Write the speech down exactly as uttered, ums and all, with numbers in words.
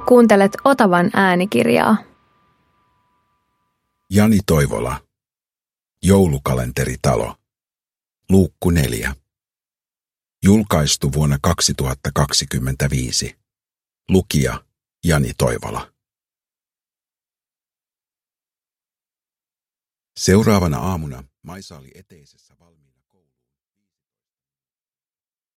Kuuntelet Otavan äänikirjaa. Jani Toivola. Joulukalenteritalo. Luukku neljä. Julkaistu vuonna kaksituhattakaksikymmentäviisi. Lukija Jani Toivola. Seuraavana aamuna Maisa oli eteisessä valmiina.